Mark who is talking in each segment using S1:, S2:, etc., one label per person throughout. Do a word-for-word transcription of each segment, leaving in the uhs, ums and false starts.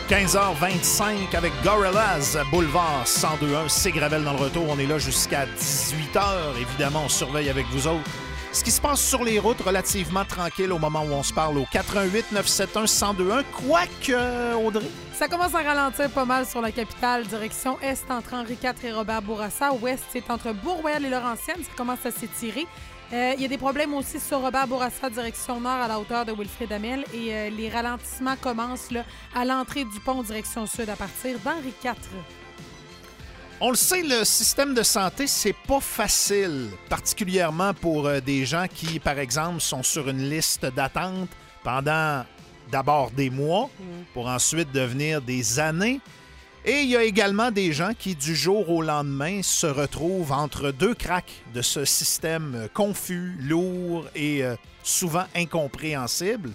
S1: quinze heures vingt-cinq avec Gorillaz, Boulevard cent deux point un, c'est Gravel dans le retour. On est là jusqu'à dix-huit heures. Évidemment, on surveille avec vous autres ce qui se passe sur les routes, relativement tranquille au moment où on se parle au quatre un huit neuf sept un un zéro deux un. Quoique, Audrey?
S2: Ça commence à ralentir pas mal sur la capitale. Direction Est entre Henri quatre et Robert Bourassa. Ouest, c'est entre Bourg-Royal et Laurentienne. Ça commence à s'étirer. Il euh, y a des problèmes aussi sur Robert Bourassa, direction nord, à la hauteur de Wilfrid Hamel. Et euh, les ralentissements commencent là, à l'entrée du pont, direction sud, à partir d'Henri quatre.
S1: On le sait, le système de santé, c'est pas facile, particulièrement pour euh, des gens qui, par exemple, sont sur une liste d'attente pendant d'abord des mois, mmh. pour ensuite devenir des années. Et il y a également des gens qui, du jour au lendemain, se retrouvent entre deux cracks de ce système confus, lourd et euh, souvent incompréhensible.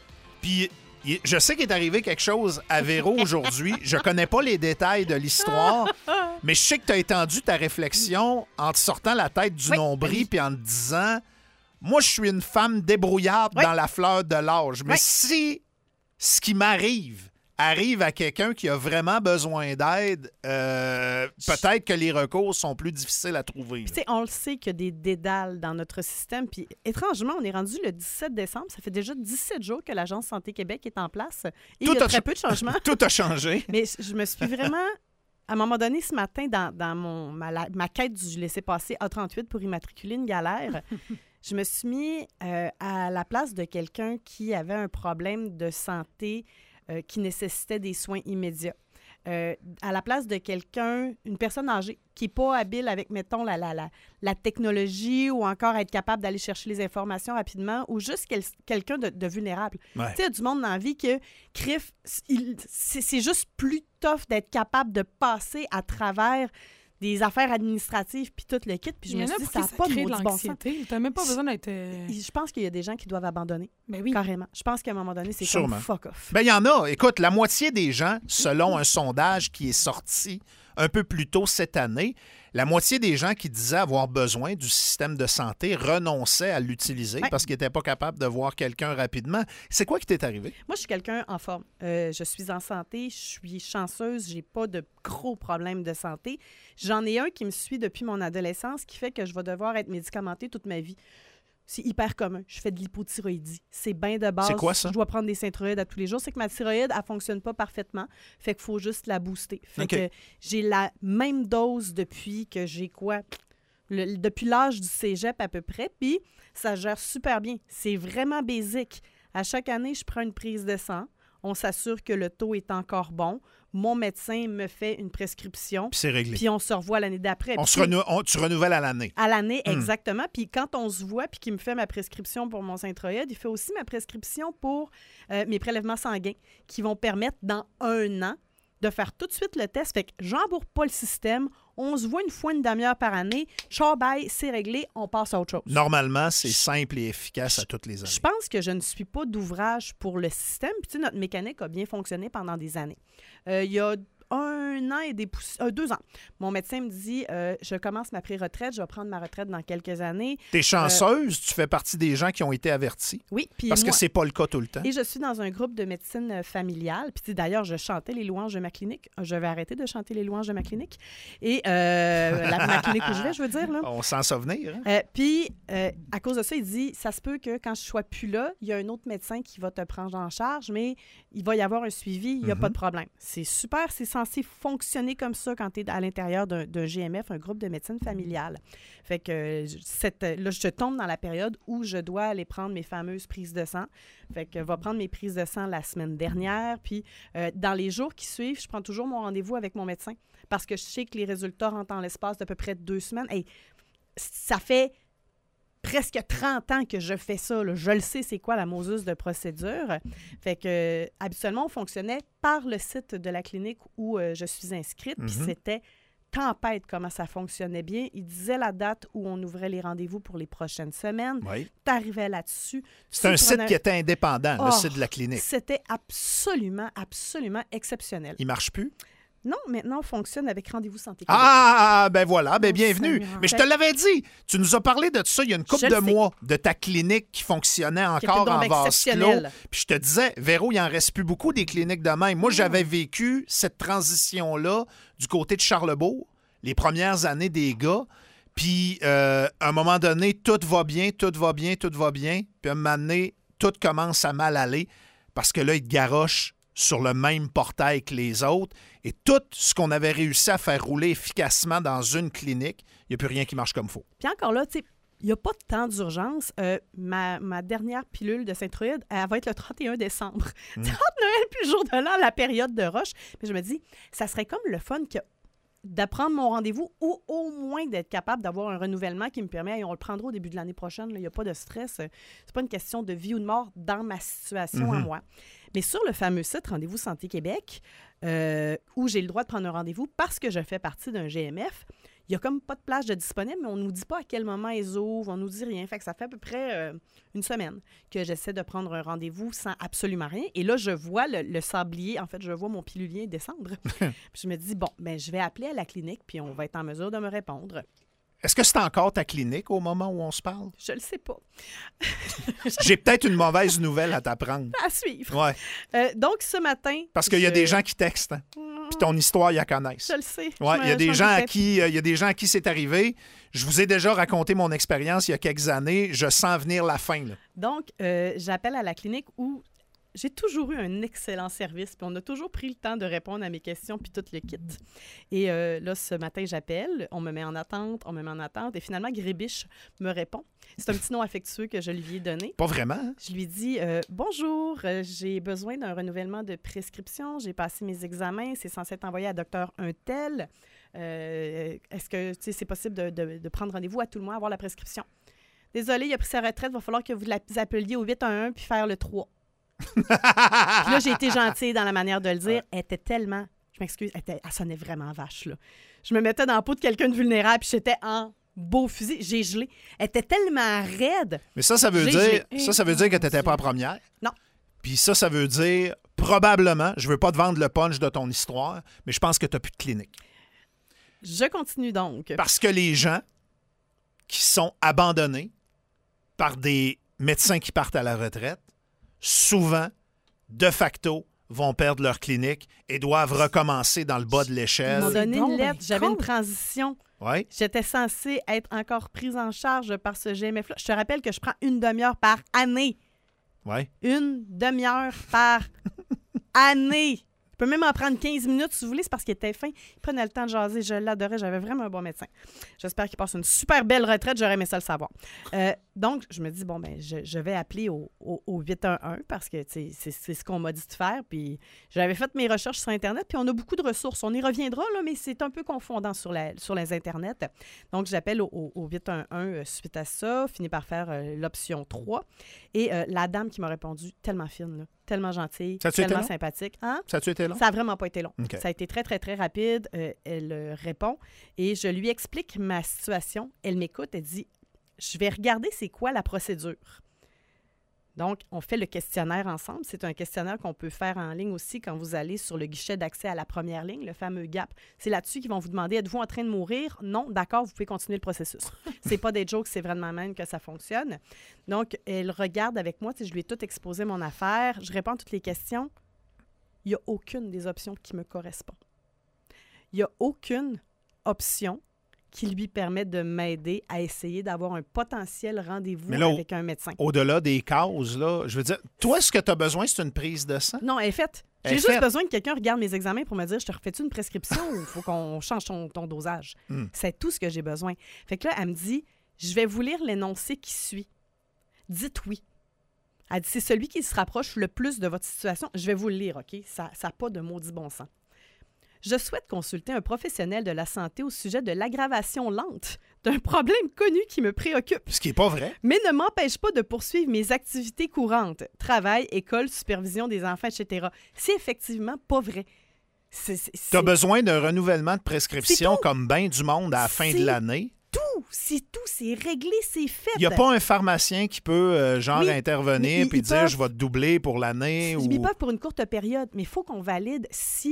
S1: Puis, je sais qu'il est arrivé quelque chose à Véro aujourd'hui. Je connais pas les détails de l'histoire, mais je sais que tu as étendu ta réflexion en te sortant la tête du oui. nombril puis en te disant « Moi, je suis une femme débrouillarde oui. dans la fleur de l'âge. Mais oui. si ce qui m'arrive arrive à quelqu'un qui a vraiment besoin d'aide, euh, peut-être que les recours sont plus difficiles à trouver. »
S3: Puis, on le sait qu'il y a des dédales dans notre système. Puis, étrangement, on est rendu le dix-sept décembre. Ça fait déjà dix-sept jours que l'Agence Santé Québec est en place. Et Tout il y a très ch- peu de changements.
S1: Tout a changé.
S3: Mais je me suis vraiment... À un moment donné, ce matin, dans, dans mon, ma, la, ma quête du laissez-passer A trente-huit pour immatriculer une galère, je me suis mis euh, à la place de quelqu'un qui avait un problème de santé euh, qui nécessitait des soins immédiats. Euh, à la place de quelqu'un, une personne âgée qui n'est pas habile avec, mettons, la, la, la, la technologie ou encore être capable d'aller chercher les informations rapidement ou juste quel, quelqu'un de, de vulnérable. Ouais. Tu sais, il y a du monde dans la vie que, crif, il, c'est, c'est juste plus tough d'être capable de passer à travers des affaires administratives puis tout le kit. Puis je me suis dit, ça n'a pas de maudit bon sens.
S2: Tu n'as même pas besoin d'être... Euh...
S3: Je pense qu'il y a des gens qui doivent abandonner.
S2: Ben oui.
S3: Carrément. Je pense qu'à un moment donné, c'est Sûrement. comme fuck off.
S1: Bien, il y en a. Écoute, la moitié des gens, selon un sondage qui est sorti un peu plus tôt cette année, la moitié des gens qui disaient avoir besoin du système de santé renonçaient à l'utiliser ouais. parce qu'ils n'étaient pas capables de voir quelqu'un rapidement. C'est quoi qui t'est arrivé?
S3: Moi, je suis quelqu'un en forme. Euh, je suis en santé, je suis chanceuse, j'ai pas de gros problèmes de santé. J'en ai un qui me suit depuis mon adolescence qui fait que je vais devoir être médicamentée toute ma vie. C'est hyper commun. Je fais de l'hypothyroïdie. C'est bien de base.
S1: C'est quoi ça?
S3: Je dois prendre des synthroïdes à tous les jours. C'est que ma thyroïde, elle ne fonctionne pas parfaitement. Fait qu'il faut juste la booster. Fait okay. que j'ai la même dose depuis que j'ai quoi? Le, depuis l'âge du cégep à peu près. Puis ça gère super bien. C'est vraiment basique. À chaque année, je prends une prise de sang. On s'assure que le taux est encore bon. Mon médecin me fait une prescription.
S1: Puis c'est réglé.
S3: Puis on se revoit l'année d'après.
S1: On se renou- on, tu renouvelles à l'année.
S3: À l'année,
S1: hmm.
S3: exactement. Puis quand on se voit, puis qu'il me fait ma prescription pour mon synthroïde, il fait aussi ma prescription pour euh, mes prélèvements sanguins qui vont permettre, dans un an, de faire tout de suite le test. Fait que j'embourre pas le système. On se voit une fois une demi-heure par année. Ciao, bye, c'est réglé. On passe à autre chose.
S1: Normalement, c'est simple et efficace je, à toutes les années.
S3: Je pense que je ne suis pas d'ouvrage pour le système. Puis, tu sais, notre mécanique a bien fonctionné pendant des années. Euh, il y a un an et des pouss... euh, deux ans. Mon médecin me dit, euh, je commence ma pré-retraite, je vais prendre ma retraite dans quelques années.
S1: T'es chanceuse, euh... tu fais partie des gens qui ont été avertis.
S3: Oui. Puis
S1: parce
S3: moi...
S1: que c'est pas le cas tout le temps.
S3: Et je suis dans un groupe de médecine familiale. Puis d'ailleurs, je chantais les louanges de ma clinique. Je vais arrêter de chanter les louanges de ma clinique. Et euh, la, ma clinique où je vais, je veux dire. Là.
S1: On sent ça venir. Hein?
S3: Euh, puis, euh, à cause de ça, il dit, ça se peut que quand je sois plus là, il y a un autre médecin qui va te prendre en charge, mais il va y avoir un suivi, il n'y a mm-hmm. pas de problème. C'est super, c'est censé fonctionner comme ça quand tu es à l'intérieur d'un, d'un G M F, un groupe de médecine familiale. Fait que cette, là, je tombe dans la période où je dois aller prendre mes fameuses prises de sang. Fait que je vais prendre mes prises de sang la semaine dernière. Puis, euh, dans les jours qui suivent, je prends toujours mon rendez-vous avec mon médecin parce que je sais que les résultats rentrent en l'espace d'à peu près deux semaines. Hey, ça fait presque trente ans que je fais ça. Là. Je le sais, c'est quoi la moseuse de procédure. Fait que, euh, habituellement, on fonctionnait par le site de la clinique où euh, je suis inscrite. Puis mm-hmm. c'était tempête comment ça fonctionnait bien. Il disait la date où on ouvrait les rendez-vous pour les prochaines semaines.
S1: Oui.
S3: Tu arrivais là-dessus.
S1: C'est un site
S3: prenais...
S1: qui était indépendant,
S3: oh,
S1: le site de la clinique.
S3: C'était absolument, absolument exceptionnel.
S1: Il marche plus?
S3: Non, maintenant, on fonctionne avec Rendez-vous Santé Québec.
S1: Ah, ben voilà, ben
S3: Oh,
S1: bienvenue.
S3: Seigneur.
S1: Mais je te l'avais dit, tu nous as parlé de ça il y a une couple
S3: Je
S1: de
S3: le sais.
S1: mois, de ta clinique qui fonctionnait
S3: Qui était
S1: encore
S3: donc
S1: en vase clos.
S3: exceptionnelle.
S1: Puis je te disais, Véro, il en reste plus beaucoup des cliniques de même. Moi, j'avais vécu cette transition-là du côté de Charlebourg, les premières années des gars. Puis, euh, à un moment donné, tout va bien, tout va bien, tout va bien. Puis, à un moment donné, tout commence à mal aller parce que là, ils te garochent sur le même portail que les autres. Et tout ce qu'on avait réussi à faire rouler efficacement dans une clinique, il n'y a plus rien qui marche comme il faut.
S3: Puis encore là, tu sais, il n'y a pas de temps d'urgence. Euh, ma, ma dernière pilule de Synthroïde, elle va être le trente et un décembre.
S1: Mm.
S3: C'est entre Noël puis le jour de l'an, la période de rush. Mais je me dis, ça serait comme le fun que d'apprendre mon rendez-vous ou au moins d'être capable d'avoir un renouvellement qui me permet, et on le prendra au début de l'année prochaine, il n'y a pas de stress. C'est pas une question de vie ou de mort dans ma situation à
S1: Mhm.
S3: moi. Mais sur le fameux site Rendez-vous Santé Québec, euh, où j'ai le droit de prendre un rendez-vous parce que je fais partie d'un G M F, il n'y a comme pas de plage de disponible, mais on ne nous dit pas à quel moment ils ouvrent, on ne nous dit rien. Fait que ça fait à peu près euh, une semaine que j'essaie de prendre un rendez-vous sans absolument rien. Et là, je vois le, le sablier, en fait, je vois mon pilulier descendre. Puis je me dis, bon, ben, je vais appeler à la clinique, puis on va être en mesure de me répondre.
S1: Est-ce que c'est encore ta clinique au moment où on se parle?
S3: Je le sais pas.
S1: J'ai peut-être une mauvaise nouvelle à t'apprendre.
S3: À suivre.
S1: Ouais,
S3: Euh, donc, ce matin...
S1: parce qu'il y a
S3: je-
S1: des gens qui textent, hein, puis ton histoire, ils la connaissent.
S3: Je le sais.
S1: Ouais,
S3: Je
S1: il y a
S3: me-
S1: des
S3: je m'en
S1: gens à
S3: doutais.
S1: qui euh, il y a des gens à qui c'est arrivé. Je vous ai déjà raconté mon expérience il y a quelques années. Je sens venir la fin, là.
S3: Donc, euh, j'appelle à la clinique où j'ai toujours eu un excellent service, puis on a toujours pris le temps de répondre à mes questions, puis tout le kit. Et euh, là, ce matin, j'appelle, on me met en attente, on me met en attente, et finalement, Grébiche me répond. C'est un petit nom affectueux que je lui ai donné.
S1: Pas vraiment, hein?
S3: Je lui dis euh, Bonjour, euh, j'ai besoin d'un renouvellement de prescription. J'ai passé mes examens. C'est censé être envoyé à docteur un tel. Euh, Est-ce que tu sais, c'est possible de, de- de prendre rendez-vous à tout le monde, avoir la prescription? Désolé, il a pris sa retraite. Il va falloir que vous l'appeliez au huit un un puis faire le trois. Puis là, j'ai été gentille dans la manière de le dire. Elle était tellement. Je m'excuse, elle, était- elle sonnait vraiment vache, là. Je me mettais dans la peau de quelqu'un de vulnérable, puis j'étais en beau fusil. J'ai gelé. Elle était tellement raide.
S1: Mais ça, ça veut
S3: J'ai-
S1: dire,
S3: j'ai-
S1: ça, ça veut dire que tu n'étais pas en première.
S3: Non.
S1: Puis ça, ça veut dire, probablement, je veux pas te vendre le punch de ton histoire, mais je pense que tu n'as plus de clinique.
S3: Je continue donc.
S1: Parce que les gens qui sont abandonnés par des médecins qui partent à la retraite, souvent, de facto, vont perdre leur clinique et doivent recommencer dans le bas de
S3: Ils
S1: l'échelle.
S3: m'ont donné
S2: donc
S3: une
S2: ben
S3: lettre. J'avais une
S2: cool.
S3: transition.
S1: Ouais.
S3: J'étais censée être encore prise en charge par ce G M F-là. Je te rappelle que je prends une demi-heure par année.
S1: Ouais.
S3: Une demi-heure par année. Je peux même en prendre quinze minutes si vous voulez, c'est parce qu'il était fin. Il prenait le temps de jaser, je l'adorais, j'avais vraiment un bon médecin. J'espère qu'il passe une super belle retraite, j'aurais aimé ça le savoir. Euh, donc, je me dis, bon, ben, je, je vais appeler au, au, au huit un un parce que tu sais, c'est c'est ce qu'on m'a dit de faire. Puis j'avais fait mes recherches sur Internet, puis on a beaucoup de ressources. On y reviendra, là, mais c'est un peu confondant sur, la, sur les Internet. Donc, j'appelle au, au, au huit un un euh, suite à ça, finis par faire euh, l'option trois. Et euh, la dame qui m'a répondu, tellement fine, là, tellement gentille,
S1: Ça a-tu été
S3: tellement
S1: long?
S3: sympathique. Hein?
S1: Ça a-tu été long?
S3: Ça n'a vraiment pas été long.
S1: OK.
S3: Ça a été très, très, très rapide. Euh, elle euh, répond et je lui explique ma situation. Elle m'écoute. Elle dit je vais regarder c'est quoi la procédure. Donc, on fait le questionnaire ensemble. C'est un questionnaire qu'on peut faire en ligne aussi quand vous allez sur le guichet d'accès à la première ligne, le fameux G A P. C'est là-dessus qu'ils vont vous demander êtes-vous en train de mourir? Non, d'accord, vous pouvez continuer le processus. C'est pas des jokes, c'est vraiment même que ça fonctionne. Donc, elle regarde avec moi. Tu sais, je lui ai tout exposé mon affaire. Je réponds à toutes les questions. Il n'y a aucune des options qui me correspond. Il n'y a aucune option qui lui permet de m'aider à essayer d'avoir un potentiel rendez-vous
S1: Mais là,
S3: avec un médecin.
S1: Au-delà des causes, là, je veux dire, toi, ce que tu as besoin, c'est une prise de sang.
S3: Non, elle est faite.
S1: Elle
S3: J'ai
S1: est
S3: juste
S1: faite.
S3: besoin que quelqu'un regarde mes examens pour me dire, je te refais-tu une prescription ou il faut qu'on change ton, ton dosage?
S1: Hmm.
S3: C'est tout ce que j'ai besoin. Fait que là, elle me dit, je vais vous lire l'énoncé qui suit. Dites oui. Elle dit, c'est celui qui se rapproche le plus de votre situation. Je vais vous le lire, OK? Ça n'a pas de maudit bon sens. Je souhaite consulter un professionnel de la santé au sujet de l'aggravation lente d'un problème connu qui me préoccupe,
S1: Ce qui n'est pas vrai.
S3: mais ne m'empêche pas de poursuivre mes activités courantes, travail, école, supervision des enfants, et cetera. C'est effectivement pas vrai. C'est c'est-
S1: Tu as
S3: c'est
S1: besoin d'un renouvellement de prescription
S3: C'est tout.
S1: comme bien du monde à la fin de
S3: C'est
S1: l'année.
S3: tout, c'est tout, c'est réglé, c'est fait.
S1: Il n'y a pas un pharmacien qui peut, euh, genre,
S3: Oui, mais
S1: intervenir
S3: ils-
S1: puis
S3: ils
S1: dire
S3: peuvent-
S1: je vais te doubler pour l'année.
S3: Ils
S1: ou...
S3: peuvent pour une courte période, mais il faut qu'on valide si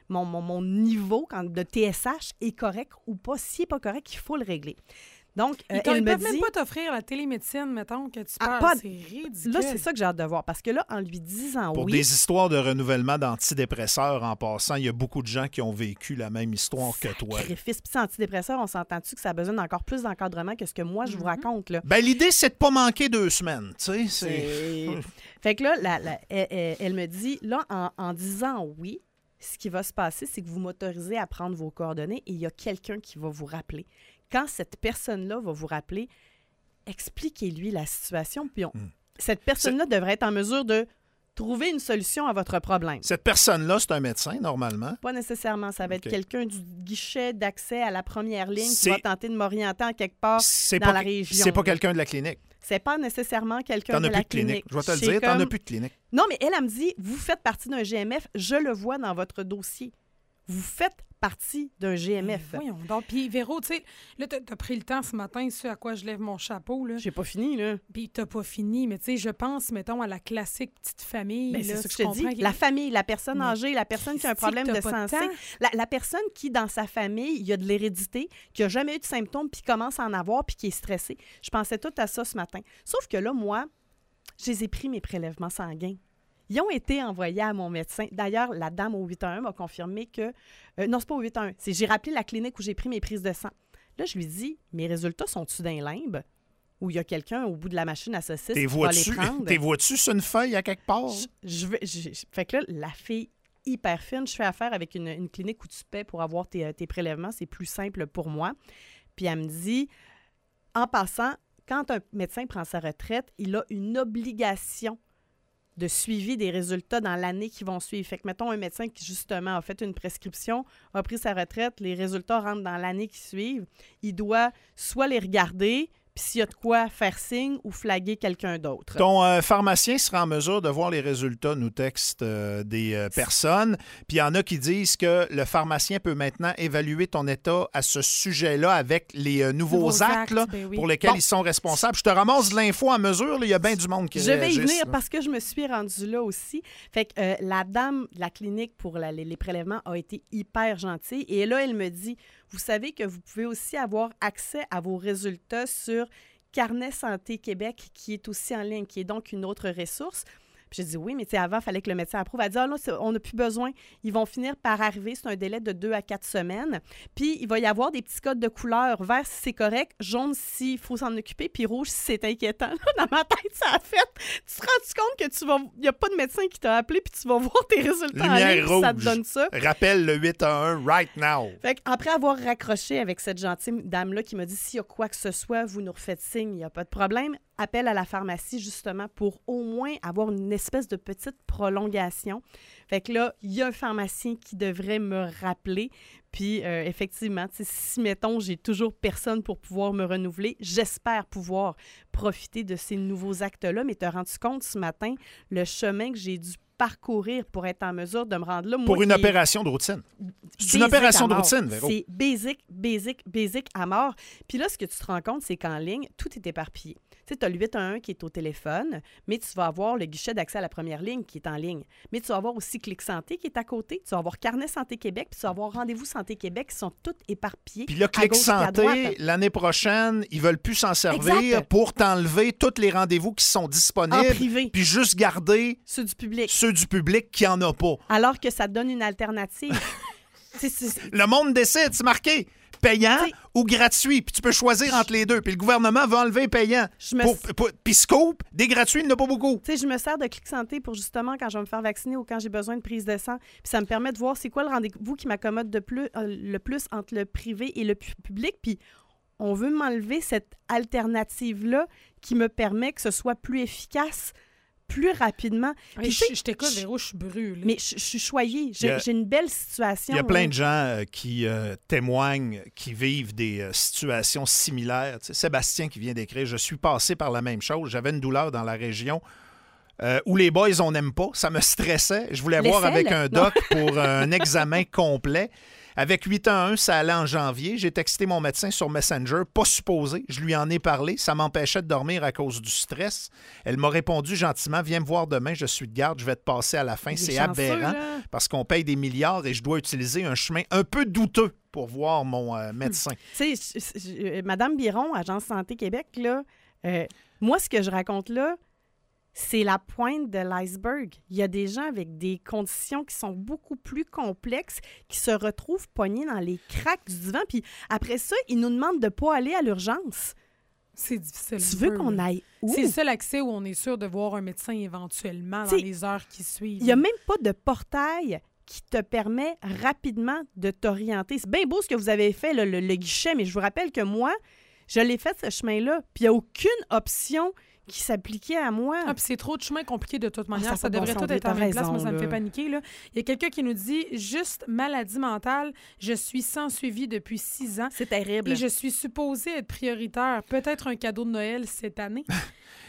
S3: mon, mon, mon niveau quand, de T S H est correct ou pas. S'il n'est pas correct, il faut le régler. Donc, euh,
S2: ils
S3: elle
S2: ne
S3: me
S2: peuvent
S3: dit...
S2: même pas t'offrir la télémédecine, mettons, que tu
S3: Ah,
S2: parles.
S3: pas-
S2: C'est ridicule.
S3: Là, c'est ça que j'ai hâte de voir. Parce que là, en lui disant
S1: Pour
S3: oui...
S1: des histoires de renouvellement d'antidépresseurs, en passant, il y a beaucoup de gens qui ont vécu la même histoire que toi.
S3: Sacrifice. Puis, antidépresseur, on s'entend-tu que ça a besoin d'encore plus d'encadrement que ce que moi, je vous raconte, là?
S1: Ben, l'idée, c'est de pas manquer deux semaines, tu sais. C'est...
S3: C'est- Fait que là, la- la- elle, elle- elle me dit, là, en, en disant oui, ce qui va se passer, c'est que vous m'autorisez à prendre vos coordonnées et il y a quelqu'un qui va vous rappeler. Quand cette personne-là va vous rappeler, expliquez-lui la situation. Puis on-
S1: Mm.
S3: cette personne-là devrait être en mesure de trouver une solution à votre problème.
S1: Cette personne-là, c'est un médecin, normalement.
S3: Pas nécessairement. Ça va
S1: OK.
S3: être quelqu'un du guichet d'accès à la première ligne qui
S1: C'est-
S3: va tenter de m'orienter en quelque part
S1: C'est
S3: dans
S1: pas,
S3: la région.
S1: c'est pas
S3: là.
S1: quelqu'un de la clinique.
S3: C'est pas nécessairement quelqu'un
S1: T'en
S3: de
S1: as
S3: la
S1: plus de clinique.
S3: clinique.
S1: Je vais te le
S3: C'est
S1: dire, t'en
S3: comme-
S1: as plus de clinique.
S3: Non, mais elle, elle me dit, vous faites partie d'un G M F, je le vois dans votre dossier. Vous faites partie d'un G M F.
S2: Voyons donc. Puis, Véro, tu sais, là, t'as as pris le temps ce matin, ce à quoi je lève mon chapeau, là.
S3: J'ai pas fini, là.
S2: Puis, t'as pas fini. Mais, tu sais, je pense, mettons, à la classique petite famille.
S3: Ben, c'est
S2: là,
S3: ça que
S2: tu
S3: je te dis.
S2: comprends qu'il-
S3: La famille, la personne
S2: Mais
S3: âgée, la personne qui a un
S2: Christy,
S3: problème
S2: que
S3: de
S2: t'as pas de
S3: sensé.
S2: temps.
S3: La, la personne qui, dans sa famille, il y a de l'hérédité, qui a jamais eu de symptômes, puis commence à en avoir, puis qui est stressée. Je pensais tout à ça ce matin. Sauf que là, moi, je les ai pris, mes prélèvements sanguins. Ils ont été envoyés à mon médecin. D'ailleurs, la dame au huit un un m'a confirmé que... euh, non, c'est pas au huit un un. C'est j'ai rappelé la clinique où j'ai pris mes prises de sang. Là, je lui dis, mes résultats sont-ils d'un limbe? Ou il y a quelqu'un au bout de la machine à saucisse
S1: T'es
S3: qui va les
S1: vois-tu,
S3: prendre?
S1: t'es vois-tu sur une feuille à quelque part?
S3: Je, je vais- je- je- fait que là, la fille hyper fine, je fais affaire avec une, une clinique où tu paies pour avoir tes, euh, tes prélèvements. C'est plus simple pour moi. Puis elle me dit, en passant, quand un médecin prend sa retraite, il a une obligation de suivi des résultats dans l'année qui vont suivre. Fait que, mettons, un médecin qui, justement, a fait une prescription, a pris sa retraite, les résultats rentrent dans l'année qui suivent, il doit soit les regarder, puis s'il y a de quoi, faire signe ou flaguer quelqu'un d'autre.
S1: Ton euh, pharmacien sera en mesure de voir les résultats, nous textent euh, des euh, personnes. Puis il y en a qui disent que le pharmacien peut maintenant évaluer ton état à ce sujet-là avec les euh, nouveaux,
S2: Nouveaux
S1: actes,
S2: actes,
S1: là,
S2: ben oui.
S1: pour lesquels
S3: Bon.
S1: ils sont responsables. Je te ramasse de l'info à mesure. là, Il y a bien du monde qui
S3: Je vais y
S1: réagissent,
S3: venir
S1: là.
S3: parce que je me suis rendue là aussi. Fait que euh, la dame de la clinique pour la- les, les prélèvements a été hyper gentille. Et là, elle me dit, vous savez que vous pouvez aussi avoir accès à vos résultats sur Carnet Santé Québec, qui est aussi en ligne, qui est donc une autre ressource. Puis j'ai dit oui, mais tu sais, avant, il fallait que le médecin approuve. Elle a dit, ah non, c'est- on n'a plus besoin. Ils vont finir par arriver. C'est un délai de deux à quatre semaines. Puis il va y avoir des petits codes de couleur. Vert si c'est correct, jaune s'il faut s'en occuper, puis rouge si c'est inquiétant. Dans ma tête, ça a fait. Tu te rends compte que tu vas. Il n'y a pas de médecin qui t'a appelé, puis tu vas voir tes résultats en
S1: Lumière
S3: ligne, puis ça te
S1: rouge.
S3: donne ça.
S1: Rappelle le huit un un right now.
S3: Fait après avoir raccroché avec cette gentille dame-là qui m'a dit s'il y a quoi que ce soit, vous nous refaites signe, il n'y a pas de problème. Appel à la pharmacie justement pour au moins avoir une espèce de petite prolongation. Fait que là, il y a un pharmacien qui devrait me rappeler. Puis euh, effectivement, tu sais, si mettons, j'ai toujours personne pour pouvoir me renouveler, j'espère pouvoir profiter de ces nouveaux actes-là. Mais te rends-tu compte ce matin le chemin que j'ai dû parcourir pour être en mesure de me rendre là? Moi
S1: Pour une
S3: qui-
S1: opération de routine. C'est une
S3: basic
S1: opération
S3: à
S1: de
S3: mort.
S1: routine, Véro.
S3: C'est basic, basic, basic à mort. Puis là, ce que tu te rends compte, c'est qu'en ligne, tout est éparpillé. Tu sais, tu as le huit un un qui est au téléphone, mais tu vas avoir le guichet d'accès à la première ligne qui est en ligne. Mais tu vas avoir aussi Clic Santé qui est à côté. Tu vas avoir Carnet Santé Québec, puis tu vas avoir Rendez-vous Santé Québec qui sont toutes éparpillées.
S1: Puis là,
S3: à
S1: Clic
S3: gauche et à
S1: Santé,
S3: droite.
S1: l'année prochaine, ils veulent plus s'en servir
S3: Exact.
S1: pour t'enlever tous les rendez-vous qui sont
S3: En
S1: disponibles,
S3: privé,
S1: puis juste garder
S3: ceux du public.
S1: ceux du public qui en a pas.
S3: Alors que ça te donne une alternative. C'est- c'est-
S1: Le monde décide, c'est marqué payant
S3: T'sais-
S1: ou gratuit, puis tu peux choisir entre les deux. Puis le gouvernement va enlever payant.
S3: Je me
S1: Pour- pour- Puis Scoop, des gratuits, il n'y en a pas beaucoup.
S3: Tu sais, je me sers de Clic Santé pour justement quand je vais me faire vacciner ou quand j'ai besoin de prise de sang. Puis ça me permet de voir c'est quoi le rendez-vous qui m'accommode de plus, euh, le plus entre le privé et le pu- public. Puis on veut m'enlever cette alternative-là qui me permet que ce soit plus efficace, plus rapidement.
S2: Hey,
S3: Puis,
S2: je,
S3: tu sais,
S2: je t'écoute,
S3: je-
S2: Véro, je suis brûlée.
S3: Mais je, je suis choyée. J'ai
S1: Il y a-
S3: j'ai une belle situation.
S1: Il y a
S3: là.
S1: plein de gens euh, qui euh, témoignent, qui vivent des euh, situations similaires. Tu sais, Sébastien qui vient d'écrire « Je suis passé par la même chose. J'avais une douleur dans la région Euh, où les boys, on n'aime pas. Ça me stressait. Je voulais
S3: Les
S1: voir
S3: selles?
S1: avec un doc pour un examen complet. Avec huit un un, ça allait en janvier. J'ai texté mon médecin sur Messenger, pas supposé. Je lui en ai parlé. Ça m'empêchait de dormir à cause du stress. Elle m'a répondu gentiment, viens me voir demain, je suis de garde, je vais te passer à la fin. C'est aberrant là. Parce qu'on paye des milliards et je dois utiliser un chemin un peu douteux pour voir mon euh, médecin.
S3: Tu sais, Madame Biron, Agence Santé Québec, là, euh, moi, ce que je raconte là, c'est la pointe de l'iceberg. Il y a des gens avec des conditions qui sont beaucoup plus complexes, qui se retrouvent pognés dans les cracks du divan. Puis après ça, ils nous demandent de ne pas aller à l'urgence.
S2: C'est difficile.
S3: Tu veux qu'on aille où?
S2: C'est le seul accès où on est sûr de voir un médecin éventuellement dans
S3: T'sais,
S2: les heures qui suivent.
S3: Il n'y a même pas de portail qui te permet rapidement de t'orienter. C'est bien beau ce que vous avez fait, là, le, le guichet, mais je vous rappelle que moi, je l'ai fait ce chemin-là, puis il n'y a aucune option qui s'appliquait à moi.
S2: Ah, puis c'est trop de chemin compliqué de toute manière.
S3: Ah, ça
S2: ça devrait
S3: bon
S2: tout être en même place. Moi, ça
S3: là.
S2: me fait paniquer. Là. Il y a quelqu'un qui nous dit « Juste maladie mentale, je suis sans suivi depuis six ans.
S3: C'est terrible.
S2: Et je suis supposée être prioritaire. Peut-être un cadeau de Noël cette année.
S1: euh, »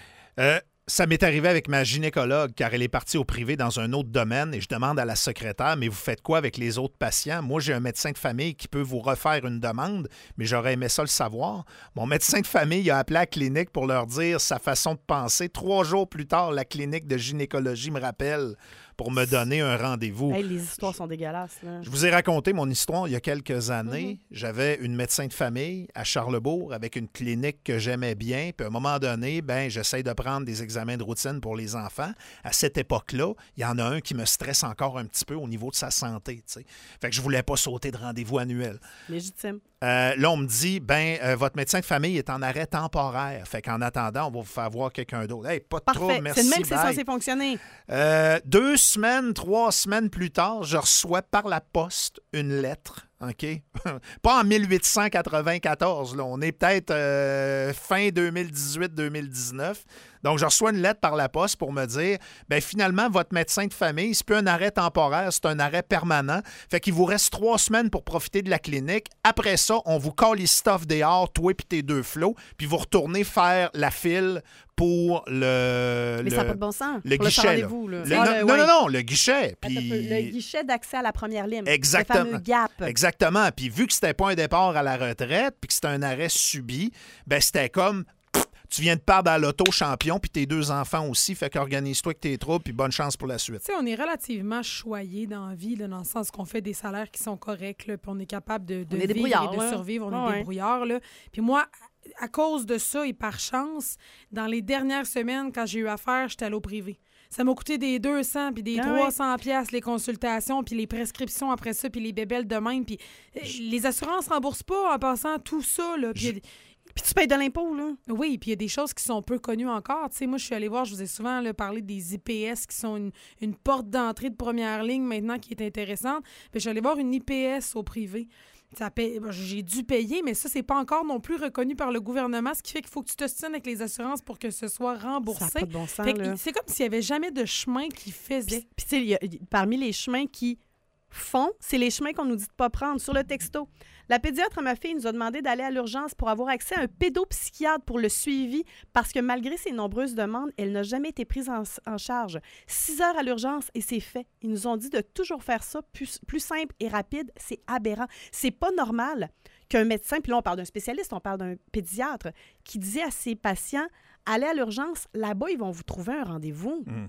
S1: Ça m'est arrivé avec ma gynécologue, car elle est partie au privé dans un autre domaine et je demande à la secrétaire, mais vous faites quoi avec les autres patients? Moi, j'ai un médecin de famille qui peut vous refaire une demande, mais j'aurais aimé ça le savoir. Mon médecin de famille a appelé la clinique pour leur dire sa façon de penser. Trois jours plus tard, la clinique de gynécologie me rappelle pour me donner un rendez-vous.
S3: Hey, les histoires sont dégueulasses. Là.
S1: Je vous ai raconté mon histoire il y a quelques années. Mm-hmm. J'avais une médecin de famille à Charlebourg avec une clinique que j'aimais bien. Puis à un moment donné, ben, j'essaie de prendre des examens de routine pour les enfants. À cette époque-là, il y en a un qui me stresse encore un petit peu au niveau de sa santé. T'sais. Fait que je voulais pas sauter de rendez-vous annuel.
S3: Légitime.
S1: Euh, là, on me dit, ben, euh, votre médecin de famille est en arrêt temporaire. Fait qu'en attendant, on va vous faire voir quelqu'un d'autre. Hey, pas de
S3: Parfait.
S1: trouble, merci.
S3: C'est le même que c'est
S1: bye.
S3: censé fonctionner.
S1: Euh, deux semaines, trois semaines plus tard, je reçois par la poste une lettre. OK? Pas en dix-huit cent quatre-vingt-quatorze. Là. On est peut-être euh, fin deux mille dix-huit deux mille dix-neuf. Donc, je reçois une lettre par la poste pour me dire, bien, finalement, votre médecin de famille, c'est plus un arrêt temporaire, c'est un arrêt permanent. Fait qu'il vous reste trois semaines pour profiter de la clinique. Après ça, on vous colle les stuff dehors, toi et tes deux flots, puis vous retournez faire la file pour le...
S3: Mais
S1: le,
S3: ça n'a pas de bon sens.
S1: Le
S3: pour
S1: guichet,
S3: le
S1: là.
S3: là.
S1: Le,
S3: ah,
S1: non,
S3: le,
S1: non,
S3: ouais.
S1: non, non, le guichet. Puis...
S3: Le guichet d'accès à la première ligne.
S1: Exactement.
S3: Le fameux gap.
S1: Exactement. Puis vu que c'était pas un départ à la retraite, puis que c'était un arrêt subi, ben c'était comme... Tu viens de perdre à l'auto champion, puis tes deux enfants aussi, fait qu'organise-toi avec tes troupes, puis bonne chance pour la suite.
S2: Tu sais, on est relativement choyés dans la vie, là, dans le sens qu'on fait des salaires qui sont corrects, là, puis on est capable de, de vivre et de survivre, on
S3: ouais.
S2: est débrouillards. Là. Puis moi, à cause de ça et par chance, dans les dernières semaines, quand j'ai eu affaire, j'étais allée au privé. Ça m'a coûté des deux cents puis des ah trois cents ouais. piastres, les consultations, puis les prescriptions après ça, puis les bébelles de même. Puis les assurances ne remboursent pas en passant tout ça. Là, puis
S3: Je... Puis tu payes de l'impôt, là.
S2: Oui, puis il y a des choses qui sont peu connues encore. Tu sais, moi, je suis allée voir, je vous ai souvent là, parlé des I P S qui sont une, une porte d'entrée de première ligne maintenant qui est intéressante. Puis je suis allée voir une I P S au privé. Ça paye... J'ai dû payer, mais ça, c'est pas encore non plus reconnu par le gouvernement, ce qui fait qu'il faut que tu te tiennes avec les assurances pour que ce soit remboursé.
S3: Ça n'a pas de bon sens,
S2: fait que
S3: là.
S2: C'est comme s'il n'y avait jamais de chemin qui faisait.
S3: Puis, tu sais, parmi les chemins qui font, c'est les chemins qu'on nous dit de pas prendre. Sur le texto, la pédiatre à ma fille nous a demandé d'aller à l'urgence pour avoir accès à un pédopsychiatre pour le suivi parce que malgré ses nombreuses demandes, elle n'a jamais été prise en, en charge. Six heures à l'urgence et c'est fait. Ils nous ont dit de toujours faire ça plus, plus simple et rapide. C'est aberrant. C'est pas normal qu'un médecin, puis là on parle d'un spécialiste, on parle d'un pédiatre, qui disait à ses patients, allez à l'urgence, là-bas ils vont vous trouver un rendez-vous. Mmh.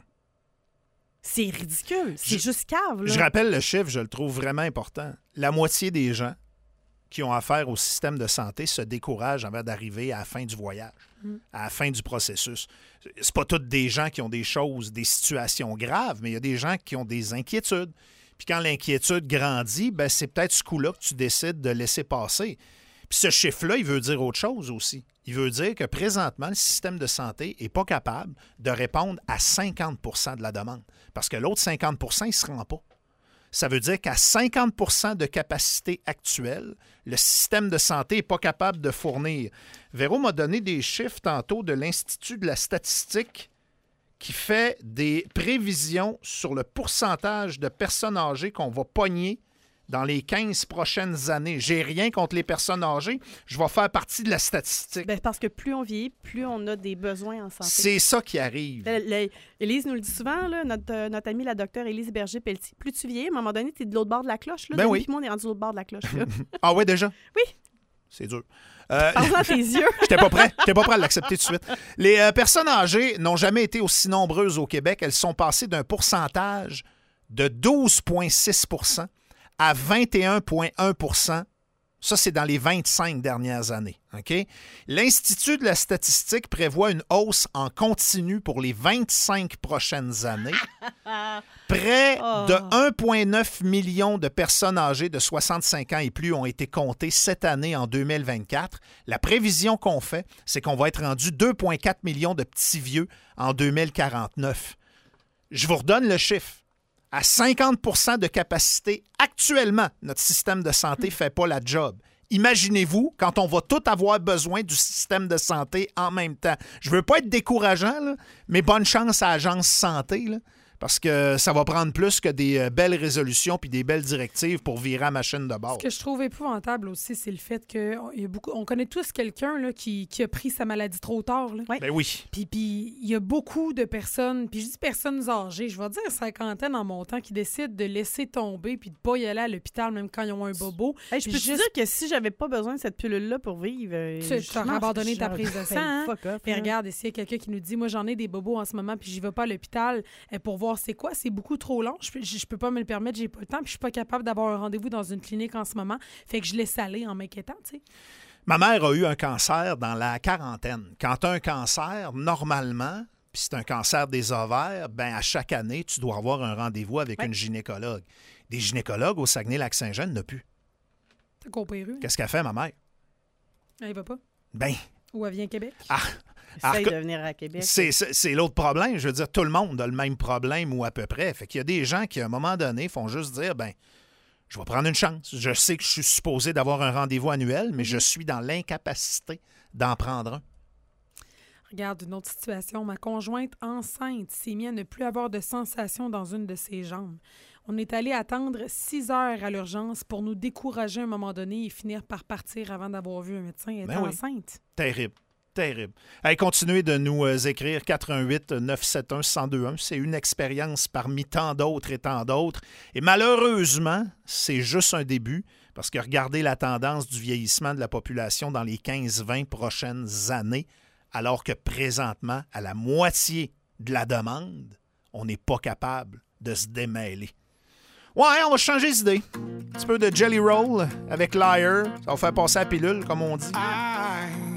S3: C'est ridicule. C'est je, juste cave. Là.
S1: Je rappelle le chiffre, je le trouve vraiment important. La moitié des gens qui ont affaire au système de santé se découragent avant d'arriver à la fin du voyage, mm. à la fin du processus. C'est pas tous des gens qui ont des choses, des situations graves, mais il y a des gens qui ont des inquiétudes. Puis quand l'inquiétude grandit, ben c'est peut-être ce coup-là que tu décides de laisser passer. Puis ce chiffre-là, il veut dire autre chose aussi. Il veut dire que présentement, le système de santé n'est pas capable de répondre à cinquante pour cent de la demande. Parce que l'autre cinquante pour cent, il ne se rend pas. Ça veut dire qu'à cinquante pour cent de capacité actuelle, le système de santé n'est pas capable de fournir. Véro m'a donné des chiffres tantôt de l'Institut de la statistique qui fait des prévisions sur le pourcentage de personnes âgées qu'on va pogner dans les quinze prochaines années. J'ai rien contre les personnes âgées. Je vais faire partie de la statistique.
S3: Ben, parce que plus on vieillit, plus on a des besoins en santé.
S1: C'est ça qui arrive.
S3: Le- le- Élise nous le dit souvent, là, notre, euh, notre amie, la docteure Élise Berger-Pelletier. Plus tu vieillis, à un moment donné, tu es de l'autre bord de la cloche. Là,
S1: Ben
S3: Denis
S1: oui.
S3: puis moi, on est rendu de l'autre bord de la cloche. Là.
S1: Ah ouais, déjà?
S3: Oui.
S1: C'est dur. Euh,
S3: Parle dans tes yeux.
S1: J'étais pas prêt. J'étais pas prêt à l'accepter tout de suite. Les euh, personnes âgées n'ont jamais été aussi nombreuses au Québec. Elles sont passées d'un pourcentage de douze virgule six pour cent à vingt et un virgule un pour cent. Ça, c'est dans les vingt-cinq dernières années. OK? L'Institut de la statistique prévoit une hausse en continu pour les vingt-cinq prochaines années. Près
S3: Oh.
S1: de un virgule neuf million de personnes âgées de soixante-cinq ans et plus ont été comptées cette année en deux mille vingt-quatre. La prévision qu'on fait, c'est qu'on va être rendu deux virgule quatre millions de petits vieux en deux mille quarante-neuf. Je vous redonne le chiffre. À cinquante pour cent de capacité, actuellement, notre système de santé ne fait pas la job. Imaginez-vous quand on va tout avoir besoin du système de santé en même temps. Je veux pas être décourageant, là, mais bonne chance à l'agence santé, là, parce que ça va prendre plus que des euh, belles résolutions puis des belles directives pour virer la machine de bord.
S2: Ce que je trouve épouvantable aussi, c'est le fait que on- il y a beaucoup, on connaît tous quelqu'un là, qui, qui a pris sa maladie trop tard. Là.
S3: Ouais.
S1: Ben oui.
S2: Puis, puis il y a beaucoup de personnes, puis je dis personnes âgées, je vais dire cinquantaine en montant, qui décident de laisser tomber puis de pas y aller à l'hôpital même quand ils ont un bobo.
S3: Hey, je peux te
S2: Juste-
S3: dire que si j'avais pas besoin de cette pilule-là pour vivre... euh,
S2: Tu-
S3: je
S2: tu aurais
S3: m'en-
S2: abandonné ta
S3: j'aurais-
S2: prise de
S3: Hey,
S2: sang, hein?
S3: fuck off,
S2: Puis
S3: hein.
S2: regarde, s'il y a quelqu'un qui nous dit, moi j'en ai des bobos en ce moment, puis j'y vais pas à l'hôpital euh, pour voir c'est quoi, c'est beaucoup trop long. Je, peux- je, je peux pas me le permettre, j'ai pas le temps, puis je suis pas capable d'avoir un rendez-vous dans une clinique en ce moment. Fait que je laisse aller en m'inquiétant, tu sais.
S1: Ma mère a eu un cancer dans la quarantaine. Quand tu as un cancer, normalement, puis c'est un cancer des ovaires, ben à chaque année, tu dois avoir un rendez-vous avec
S3: Ouais.
S1: une gynécologue. Des gynécologues au Saguenay-Lac-Saint-Jean, il n'y en a plus.
S2: T'as compris, hein?
S1: Qu'est-ce qu'elle fait, ma mère?
S2: Elle va pas.
S1: Ben,
S2: Ou elle vient à Québec.
S1: ah,
S3: Essaye
S1: Ah,
S3: de venir à Québec.
S1: c'est, c'est, c'est l'autre problème. Je veux dire, tout le monde a le même problème ou à peu près. Fait qu'il y a des gens qui, à un moment donné, font juste dire, ben, je vais prendre une chance. Je sais que je suis supposé d'avoir un rendez-vous annuel, mais je suis dans l'incapacité d'en prendre un.
S2: Regarde une autre situation. Ma conjointe enceinte s'est mise à ne plus avoir de sensation dans une de ses jambes. On est allé attendre six heures à l'urgence pour nous décourager à un moment donné et finir par partir avant d'avoir vu un médecin. Elle était
S1: Ben oui.
S2: enceinte.
S1: Terrible. Terrible. Allez, continuez de nous euh, écrire quatre un huit neuf sept un un zéro deux un. C'est une expérience parmi tant d'autres et tant d'autres. Et malheureusement, c'est juste un début parce que regardez la tendance du vieillissement de la population dans les quinze vingt prochaines années, alors que présentement, à la moitié de la demande, on n'est pas capable de se démêler. Ouais, on va changer d'idée. Un petit peu de Jelly Roll avec Liar. Ça va faire passer la pilule, comme on dit.
S4: I